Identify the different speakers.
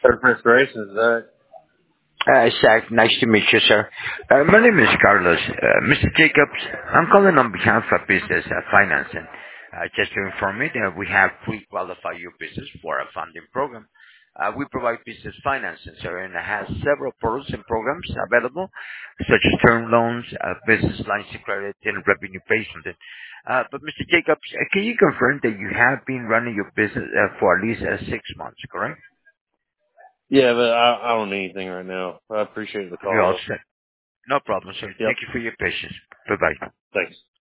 Speaker 1: Restoration, is that?
Speaker 2: Zach, nice to meet you, sir. My name is Carlos. Mr. Jacobs, I'm calling on behalf of business financing. Just to inform you that we have pre-qualified your business for a funding program. We provide business financing, sir, and it has several products and programs available, such as term loans, business lines of credit, and revenue-based funding. But Mr. Jacobs, can you confirm that you have been running your business for at least 6 months, correct?
Speaker 1: Yeah, but I don't need anything right now. I appreciate the
Speaker 2: You're
Speaker 1: call
Speaker 2: all
Speaker 1: though.
Speaker 2: set. No problem, sir.
Speaker 1: Yep.
Speaker 2: Thank you for your patience. Bye-bye.
Speaker 1: Thanks.